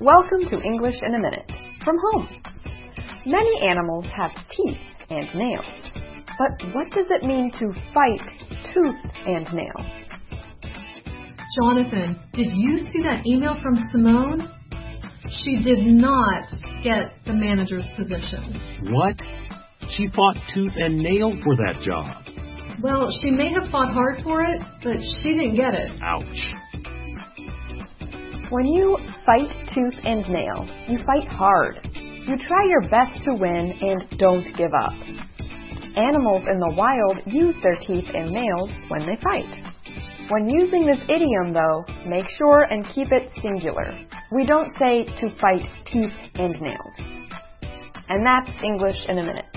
Welcome to English in a Minute from home. Many animals have teeth and nails. But what does it mean to fight tooth and nail? Jonathan, did you see that email from Simone? She did not get the manager's position. What? She fought tooth and nail for that job. Well, she may have fought hard for it, but she didn't get it. Ouch. When you fight tooth and nail, you fight hard. You try your best to win and don't give up. Animals in the wild use their teeth and nails when they fight. When using this idiom, though, make sure and keep it singular. We don't say to fight teeth and nails. And that's English in a Minute.